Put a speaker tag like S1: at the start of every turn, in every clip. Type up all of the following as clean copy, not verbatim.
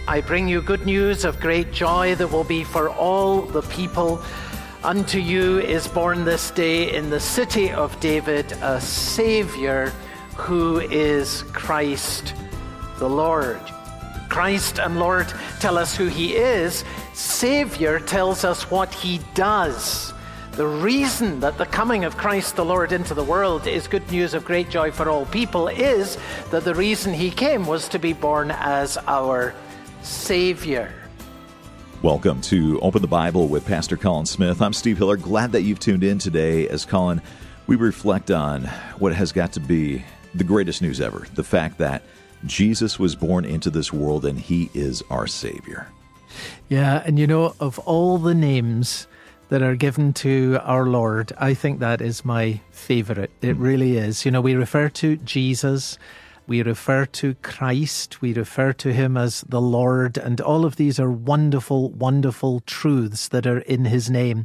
S1: I bring you good news of great joy that will be for all the people. Unto you is born this day in the city of David a Savior who is Christ the Lord. Christ and Lord tell us who he is. Savior tells us what he does. The reason that the coming of Christ the Lord into the world is good news of great joy for all people is that the reason he came was to be born as our Savior.
S2: Welcome to Open the Bible with Pastor Colin Smith. I'm Steve Hiller. Glad that you've tuned in today as Colin, we reflect on what has got to be the greatest news ever, the fact that Jesus was born into this world and he is our Savior.
S1: Yeah, and you know, of all the names that are given to our Lord, I think that is my favorite. It really is. You know, we refer to Jesus, we refer to Christ, we refer to him as the Lord, and all of these are wonderful, wonderful truths that are in his name.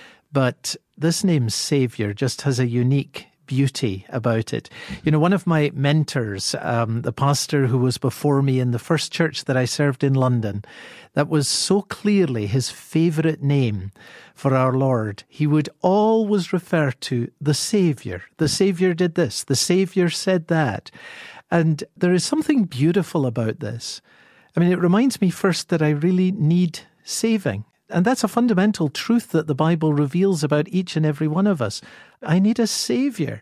S1: But this name, Savior, just has a unique beauty about it. You know, one of my mentors, the pastor who was before me in the first church that I served in London, that was so clearly his favorite name for our Lord. He would always refer to the Savior. The Savior did this. The Savior said that. And there is something beautiful about this. I mean, it reminds me first that I really need saving. And that's a fundamental truth that the Bible reveals about each and every one of us. I need a Savior.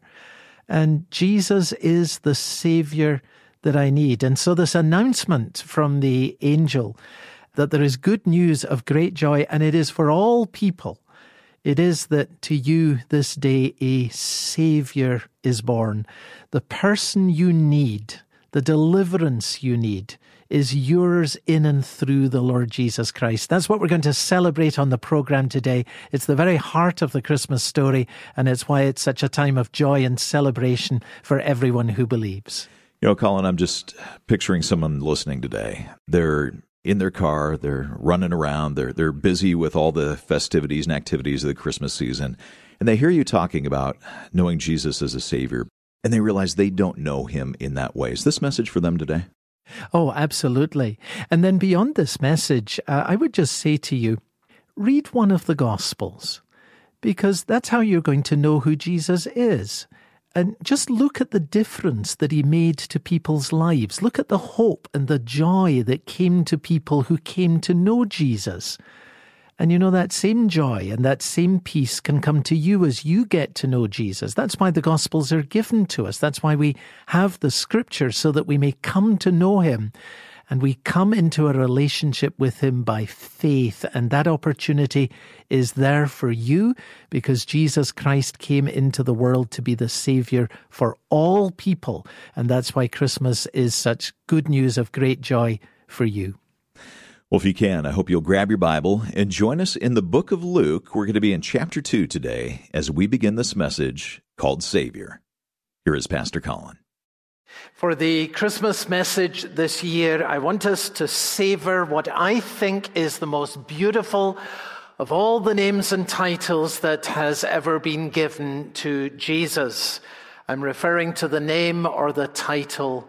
S1: And Jesus is the Savior that I need. And so this announcement from the angel that there is good news of great joy, and it is for all people. It is that to you this day a Savior is born. The person you need, the deliverance you need, is yours in and through the Lord Jesus Christ. That's what we're going to celebrate on the program today. It's the very heart of the Christmas story, and it's why it's such a time of joy and celebration for everyone who believes.
S2: You know, Colin, I'm just picturing someone listening today. They're in their car, they're running around, they're busy with all the festivities and activities of the Christmas season, and they hear you talking about knowing Jesus as a Savior, and they realize they don't know him in that way. Is this message for them today?
S1: Oh, absolutely. And then beyond this message, I would just say to you, read one of the Gospels, because that's how you're going to know who Jesus is. And just look at the difference that he made to people's lives. Look at the hope and the joy that came to people who came to know Jesus. And you know, that same joy and that same peace can come to you as you get to know Jesus. That's why the Gospels are given to us. That's why we have the Scriptures, so that we may come to know him. And we come into a relationship with him by faith. And that opportunity is there for you because Jesus Christ came into the world to be the Savior for all people. And that's why Christmas is such good news of great joy for you.
S2: Well, if you can, I hope you'll grab your Bible and join us in the book of Luke. We're going to be in chapter 2 today as we begin this message called Savior. Here is Pastor Colin.
S1: For the Christmas message this year, I want us to savor what I think is the most beautiful of all the names and titles that has ever been given to Jesus. I'm referring to the name or the title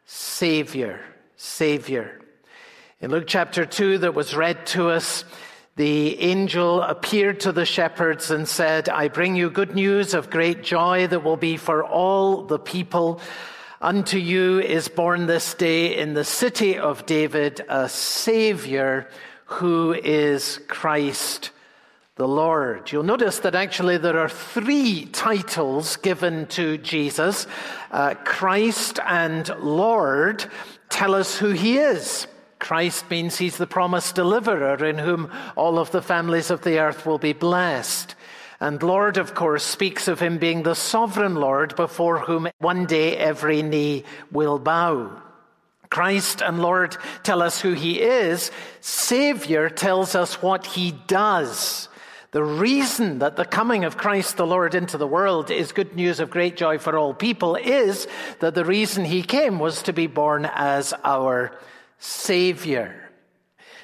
S1: Savior. Savior. In Luke chapter 2 that was read to us, the angel appeared to the shepherds and said, I bring you good news of great joy that will be for all the people. Unto you is born this day in the city of David a Savior who is Christ the Lord. You'll notice that actually there are 3 titles given to Jesus. Christ and Lord tell us who he is. Christ means he's the promised deliverer in whom all of the families of the earth will be blessed. And Lord, of course, speaks of him being the sovereign Lord before whom one day every knee will bow. Christ and Lord tell us who he is. Savior tells us what he does. The reason that the coming of Christ the Lord into the world is good news of great joy for all people is that the reason he came was to be born as our Savior.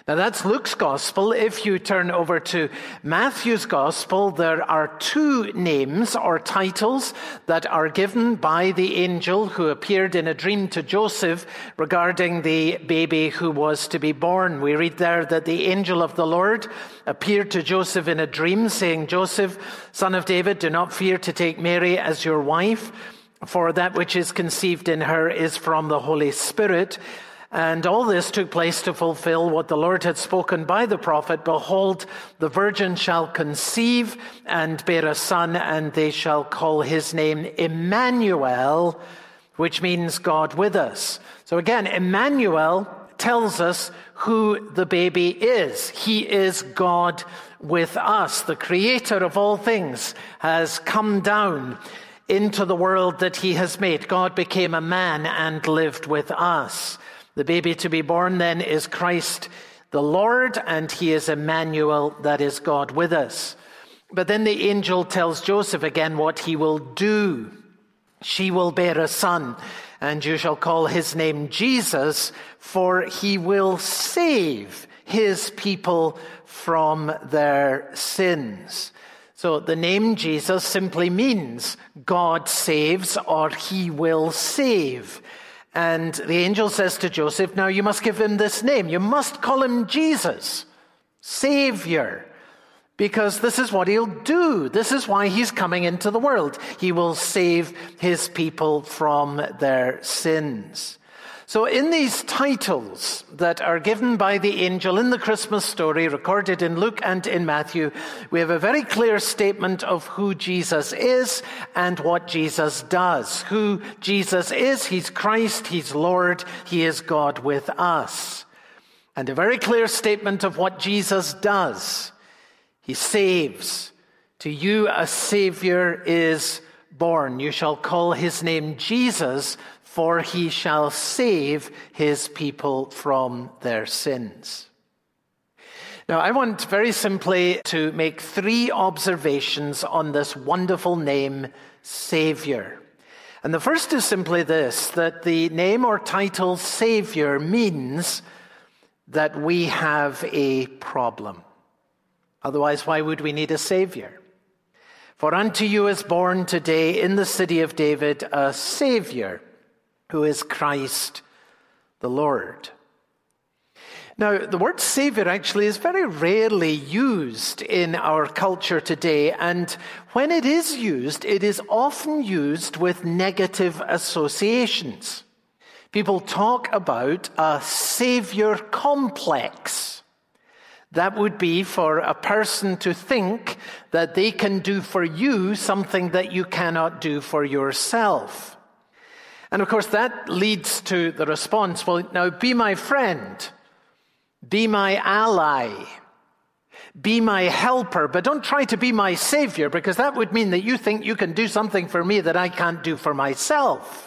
S1: Now that's Luke's gospel. If you turn over to Matthew's gospel, there are two names or titles that are given by the angel who appeared in a dream to Joseph regarding the baby who was to be born. We read there that the angel of the Lord appeared to Joseph in a dream, saying, "Joseph, son of David, do not fear to take Mary as your wife, for that which is conceived in her is from the Holy Spirit." And all this took place to fulfill what the Lord had spoken by the prophet. "Behold, the virgin shall conceive and bear a son, and they shall call his name Emmanuel," which means God with us. So again, Emmanuel tells us who the baby is. He is God with us. The creator of all things has come down into the world that he has made. God became a man and lived with us. The baby to be born then is Christ the Lord, and he is Emmanuel, that is God with us. But then the angel tells Joseph again what he will do. "She will bear a son, and you shall call his name Jesus, for he will save his people from their sins." So the name Jesus simply means God saves, or he will save. And the angel says to Joseph, "Now you must give him this name. You must call him Jesus, Savior, because this is what he'll do. This is why he's coming into the world. He will save his people from their sins." So in these titles that are given by the angel in the Christmas story recorded in Luke and in Matthew, we have a very clear statement of who Jesus is and what Jesus does. Who Jesus is, he's Christ, he's Lord, he is God with us. And a very clear statement of what Jesus does. He saves. To you a Savior is born. You shall call his name Jesus, for he shall save his people from their sins. Now, I want very simply to make three observations on this wonderful name, Savior. And the first is simply this, that the name or title Savior means that we have a problem. Otherwise, why would we need a Savior? "For unto you is born today in the city of David a Savior, who is Christ the Lord." Now, the word Savior actually is very rarely used in our culture today, and when it is often used with negative associations. People talk about a Savior complex. That would be for a person to think that they can do for you something that you cannot do for yourself. And of course, that leads to the response, well, now be my friend, be my ally, be my helper, but don't try to be my Savior, because that would mean that you think you can do something for me that I can't do for myself.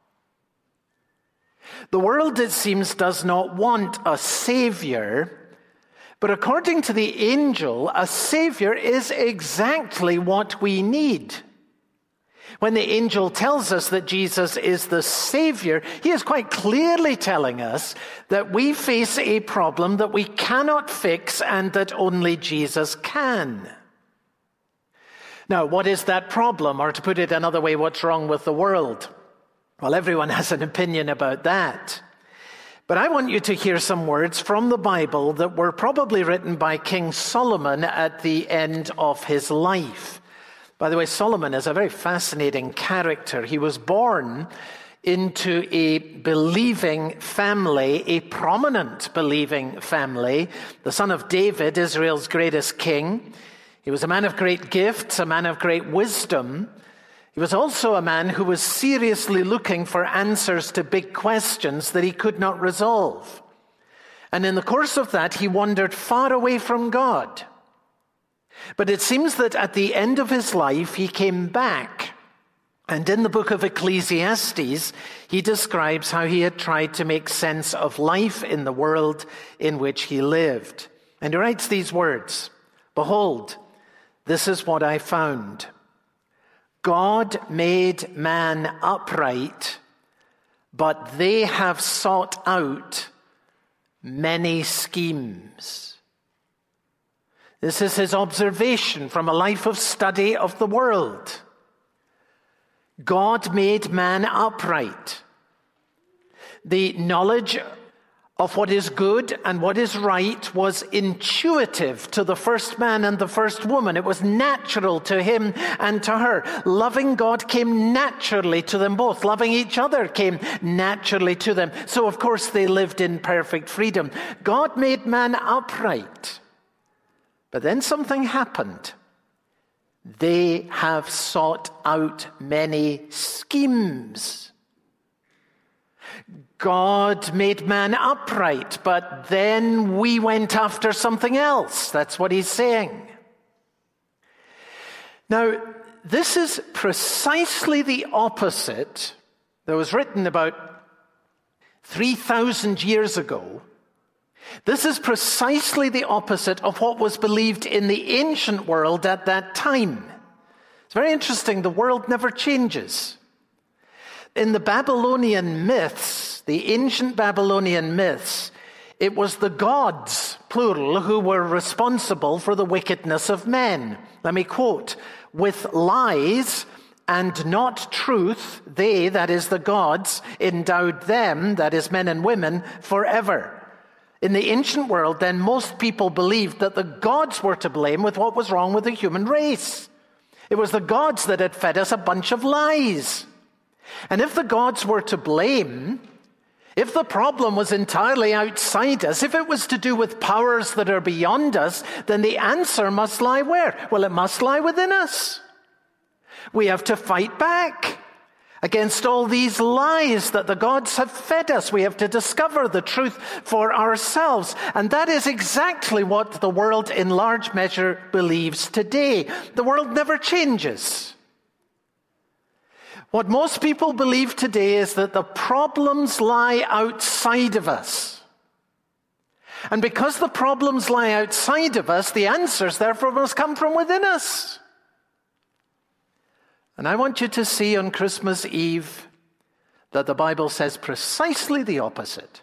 S1: The world, it seems, does not want a Savior, but according to the angel, a Savior is exactly what we need. When the angel tells us that Jesus is the Savior, he is quite clearly telling us that we face a problem that we cannot fix and that only Jesus can. Now, what is that problem? Or to put it another way, what's wrong with the world? Well, everyone has an opinion about that. But I want you to hear some words from the Bible that were probably written by King Solomon at the end of his life. By the way, Solomon is a very fascinating character. He was born into a believing family, a prominent believing family, the son of David, Israel's greatest king. He was a man of great gifts, a man of great wisdom. He was also a man who was seriously looking for answers to big questions that he could not resolve. And in the course of that, he wandered far away from God. But it seems that at the end of his life, he came back. And in the book of Ecclesiastes, he describes how he had tried to make sense of life in the world in which he lived. And he writes these words, "Behold, this is what I found. God made man upright, but they have sought out many schemes. This is his observation from a life of study of the world. God made man upright. The knowledge of what is good and what is right was intuitive to the first man and the first woman. It was natural to him and to her. Loving God came naturally to them both. Loving each other came naturally to them. So, of course, they lived in perfect freedom. God made man upright. But then something happened. They have sought out many schemes. God made man upright, but then we went after something else. That's what he's saying. Now, this is precisely the opposite that was written about 3,000 years ago. This is precisely the opposite of what was believed in the ancient world at that time. It's very interesting. The world never changes. In the Babylonian myths, the ancient Babylonian myths, it was the gods, plural, who were responsible for the wickedness of men. Let me quote, "With lies and not truth, they," that is the gods, "endowed them," that is men and women, "forever." In the ancient world, then, most people believed that the gods were to blame with what was wrong with the human race. It was the gods that had fed us a bunch of lies. And if the gods were to blame, if the problem was entirely outside us, if it was to do with powers that are beyond us, then the answer must lie where? Well, it must lie within us. We have to fight back against all these lies that the gods have fed us. We have to discover the truth for ourselves. And that is exactly what the world in large measure believes today. The world never changes. What most people believe today is that the problems lie outside of us. And because the problems lie outside of us, the answers therefore must come from within us. And I want you to see on Christmas Eve that the Bible says precisely the opposite.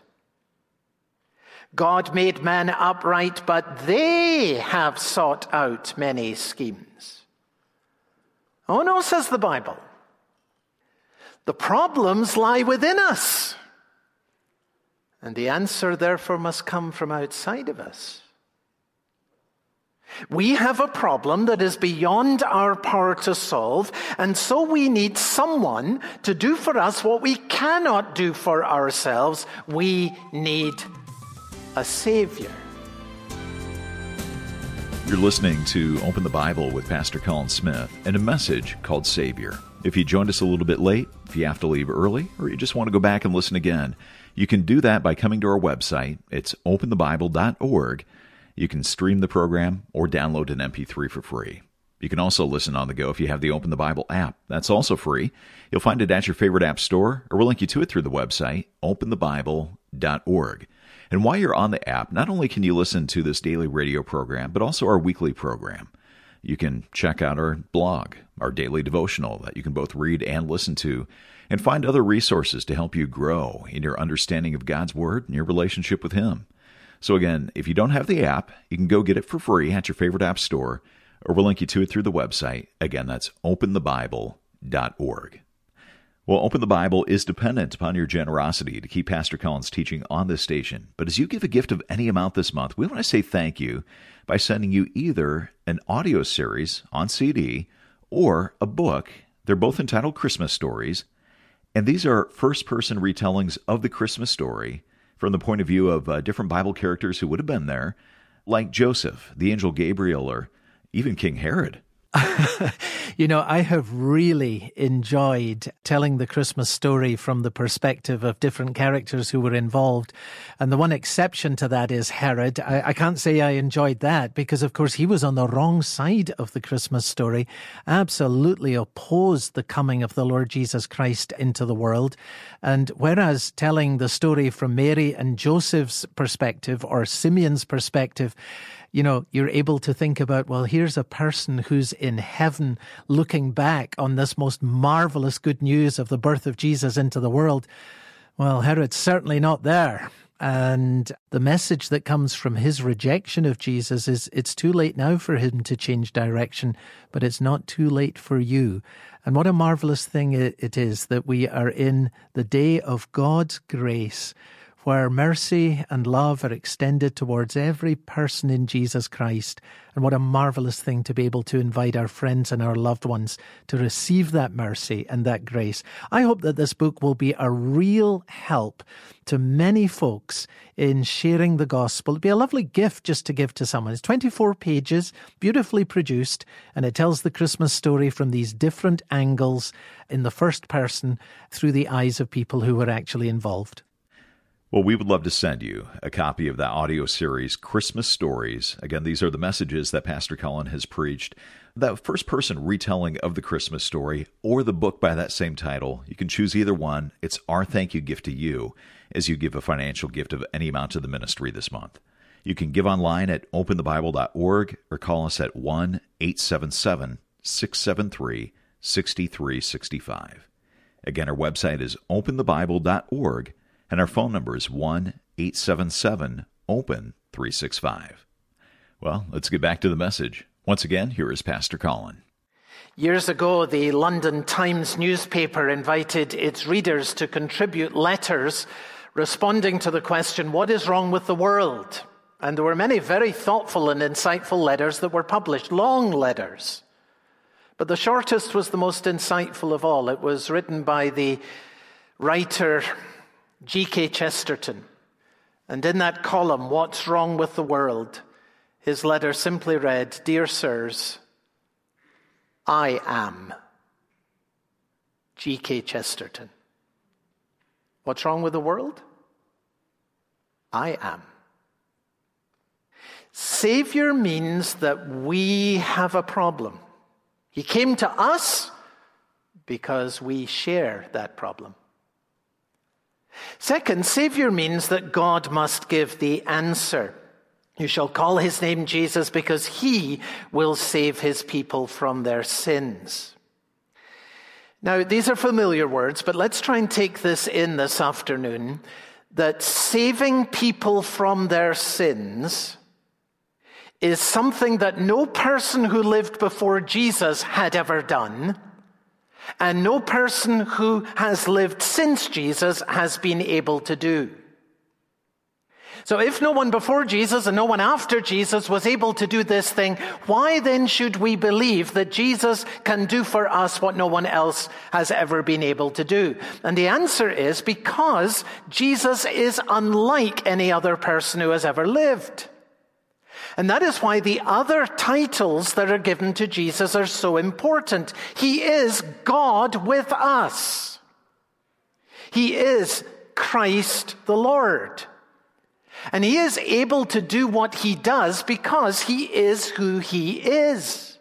S1: God made man upright, but they have sought out many schemes. Oh no, says the Bible. The problems lie within us. And the answer, therefore, must come from outside of us. We have a problem that is beyond our power to solve, and so we need someone to do for us what we cannot do for ourselves. We need a Savior.
S2: You're listening to Open the Bible with Pastor Colin Smith and a message called Savior. If you joined us a little bit late, if you have to leave early, or you just want to go back and listen again, you can do that by coming to our website. It's openthebible.org. You can stream the program or download an MP3 for free. You can also listen on the go if you have the Open the Bible app. That's also free. You'll find it at your favorite app store, or we'll link you to it through the website, openthebible.org. And while you're on the app, not only can you listen to this daily radio program, but also our weekly program. You can check out our blog, our daily devotional that you can both read and listen to, and find other resources to help you grow in your understanding of God's Word and your relationship with Him. So again, if you don't have the app, you can go get it for free at your favorite app store, or we'll link you to it through the website. Again, that's openthebible.org. Well, Open the Bible is dependent upon your generosity to keep Pastor Colin's teaching on this station. But as you give a gift of any amount this month, we want to say thank you by sending you either an audio series on CD or a book. They're both entitled Christmas Stories, and these are first-person retellings of the Christmas story from the point of view of different Bible characters who would have been there, like Joseph, the angel Gabriel, or even King Herod.
S1: You know, I have really enjoyed telling the Christmas story from the perspective of different characters who were involved. And the one exception to that is Herod. I can't say I enjoyed that because, of course, he was on the wrong side of the Christmas story, absolutely opposed the coming of the Lord Jesus Christ into the world. And whereas telling the story from Mary and Joseph's perspective or Simeon's perspective, you know, you're able to think about, well, here's a person who's in heaven looking back on this most marvelous good news of the birth of Jesus into the world. Well, Herod's certainly not there. And the message that comes from his rejection of Jesus is it's too late now for him to change direction, but it's not too late for you. And what a marvelous thing it is that we are in the day of God's grace, where mercy and love are extended towards every person in Jesus Christ. And what a marvelous thing to be able to invite our friends and our loved ones to receive that mercy and that grace. I hope that this book will be a real help to many folks in sharing the gospel. It'd be a lovely gift just to give to someone. It's 24 pages, beautifully produced, and it tells the Christmas story from these different angles in the first person through the eyes of people who were actually involved.
S2: Well, we would love to send you a copy of that audio series, Christmas Stories. Again, these are the messages that Pastor Colin has preached. That first-person retelling of the Christmas story or the book by that same title, you can choose either one. It's our thank you gift to you as you give a financial gift of any amount to the ministry this month. You can give online at openthebible.org or call us at 1-877-673-6365. Again, our website is openthebible.org. And our phone number is 1-877-OPEN-365. Well, let's get back to the message. Once again, here is Pastor Colin.
S1: Years ago, the London Times newspaper invited its readers to contribute letters responding to the question, what is wrong with the world? And there were many very thoughtful and insightful letters that were published, long letters. But the shortest was the most insightful of all. It was written by the writer G.K. Chesterton. And in that column, What's Wrong with the World? His letter simply read, Dear Sirs, I am G.K. Chesterton. What's wrong with the world? I am. Savior means that we have a problem. He came to us because we share that problem. Second, Savior means that God must give the answer. You shall call his name Jesus because he will save his people from their sins. Now, these are familiar words, but let's try and take this in this afternoon, that saving people from their sins is something that no person who lived before Jesus had ever done, and no person who has lived since Jesus has been able to do. So if no one before Jesus and no one after Jesus was able to do this thing, why then should we believe that Jesus can do for us what no one else has ever been able to do? And the answer is because Jesus is unlike any other person who has ever lived. And that is why the other titles that are given to Jesus are so important. He is God with us. He is Christ the Lord. And he is able to do what he does because he is who he is.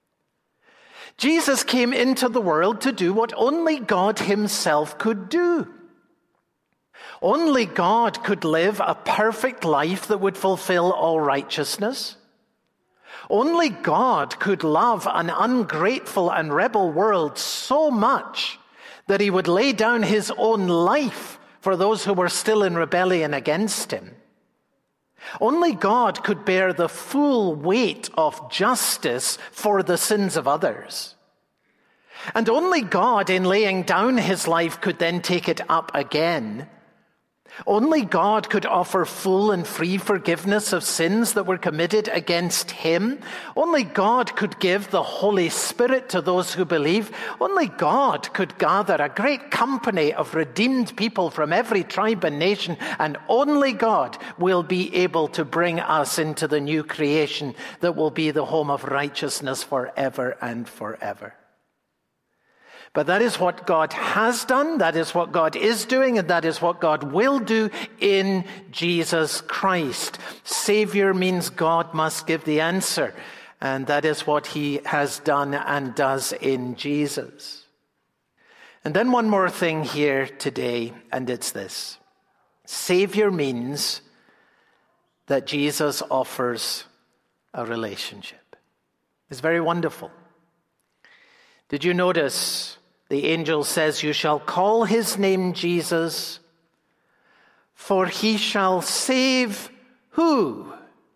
S1: Jesus came into the world to do what only God himself could do. Only God could live a perfect life that would fulfill all righteousness. Only God could love an ungrateful and rebel world so much that he would lay down his own life for those who were still in rebellion against him. Only God could bear the full weight of justice for the sins of others. And only God, in laying down his life, could then take it up again. Only God could offer full and free forgiveness of sins that were committed against him. Only God could give the Holy Spirit to those who believe. Only God could gather a great company of redeemed people from every tribe and nation. And only God will be able to bring us into the new creation that will be the home of righteousness forever and forever. But that is what God has done, that is what God is doing, and that is what God will do in Jesus Christ. Savior means God must give the answer, and that is what he has done and does in Jesus. And then one more thing here today, and it's this. Savior means that Jesus offers a relationship. It's very wonderful. Did you notice the angel says, you shall call his name Jesus, For he shall save who?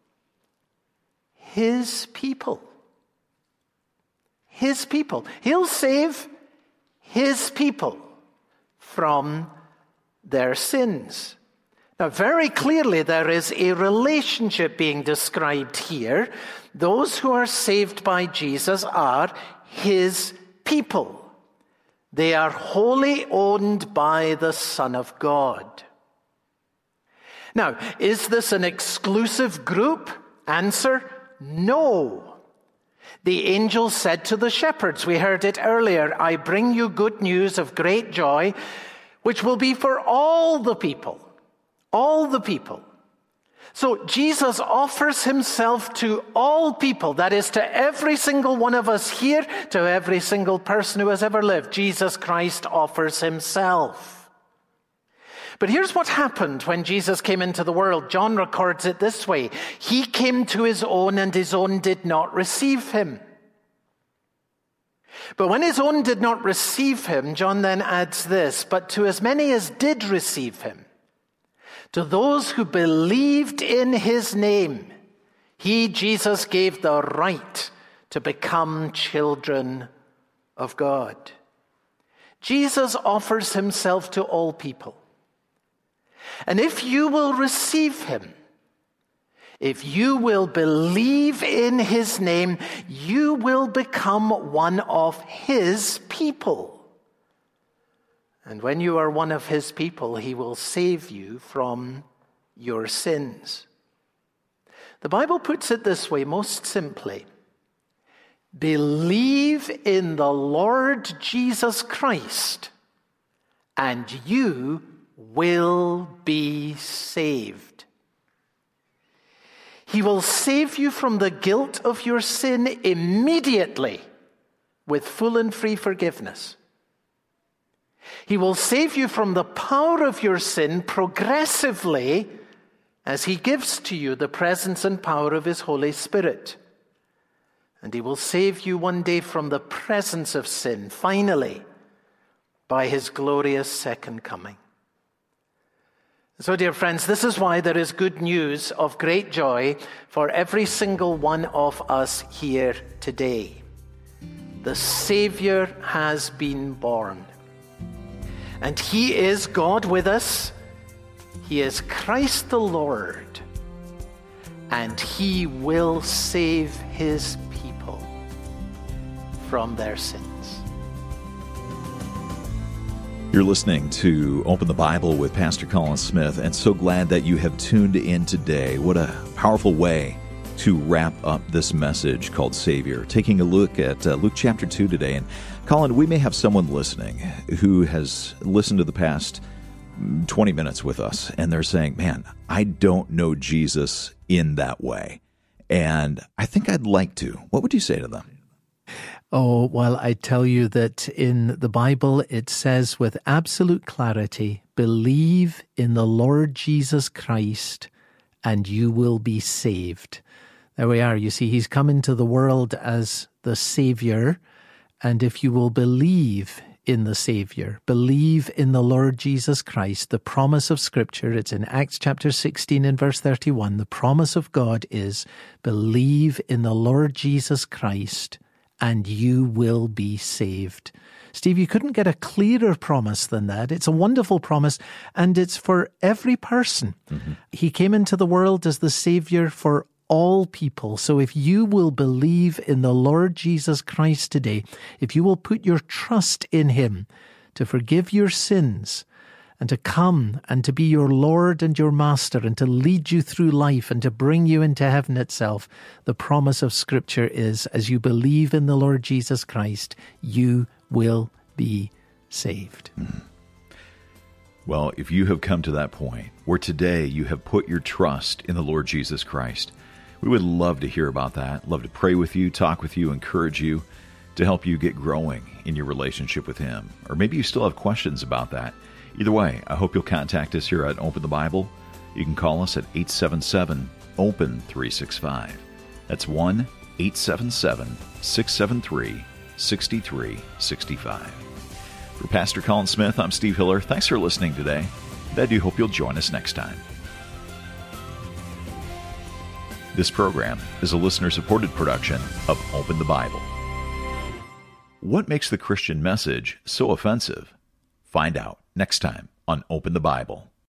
S1: His people. His people. He'll save his people from their sins. Now, very clearly, there is a relationship being described here. Those who are saved by Jesus are his people. They are wholly owned by the Son of God. Now, is this an exclusive group? Answer, no. The angel said to the shepherds, we heard it earlier, I bring you good news of great joy, which will be for all the people. All the people. So Jesus offers himself to all people, that is to every single one of us here, to every single person who has ever lived. Jesus Christ offers himself. But here's what happened when Jesus came into the world. John records it this way. He came to his own, and his own did not receive him. But when his own did not receive him, John then adds this, but to as many as did receive him, to those who believed in his name, he, Jesus, gave the right to become children of God. Jesus offers himself to all people. And if you will receive him, if you will believe in his name, you will become one of his people. And when you are one of his people, he will save you from your sins. The Bible puts it this way, most simply. Believe in the Lord Jesus Christ, and you will be saved. He will save you from the guilt of your sin immediately with full and free forgiveness. He will save you from the power of your sin progressively as he gives to you the presence and power of his Holy Spirit. And he will save you one day from the presence of sin, finally, by his glorious second coming. So, dear friends, this is why there is good news of great joy for every single one of us here today. The Savior has been born. And he is God with us. He is Christ the Lord. And he will save his people from their sins.
S2: You're listening to Open the Bible with Pastor Colin Smith, and so glad that you have tuned in today. What a powerful way to wrap up this message called Savior. Taking a look at Luke chapter 2 today. And Colin, we may have someone listening who has listened to the past 20 minutes with us, and they're saying, man, I don't know Jesus in that way, and I think I'd like to. What would you say to them?
S1: Oh, well, I tell you that in the Bible it says with absolute clarity, believe in the Lord Jesus Christ and you will be saved. There we are. You see, he's come into the world as the Savior. And if you will believe in the Savior, believe in the Lord Jesus Christ, the promise of Scripture, it's in Acts chapter 16 and verse 31, the promise of God is, believe in the Lord Jesus Christ and you will be saved. Steve, you couldn't get a clearer promise than that. It's a wonderful promise, and it's for every person. Mm-hmm. He came into the world as the Savior for all people. So if you will believe in the Lord Jesus Christ today, if you will put your trust in him to forgive your sins and to come and to be your Lord and your Master and to lead you through life and to bring you into heaven itself, the promise of Scripture is, as you believe in the Lord Jesus Christ, you will be saved.
S2: Well, if you have come to that point where today you have put your trust in the Lord Jesus Christ, we would love to hear about that, love to pray with you, talk with you, encourage you to help you get growing in your relationship with him. Or maybe you still have questions about that. Either way, I hope you'll contact us here at Open the Bible. You can call us at 877-OPEN-365. That's 1-877-673-6365. For Pastor Colin Smith, I'm Steve Hiller. Thanks for listening today. and I do hope you'll join us next time. This program is a listener-supported production of Open the Bible. What makes the Christian message so offensive? Find out next time on Open the Bible.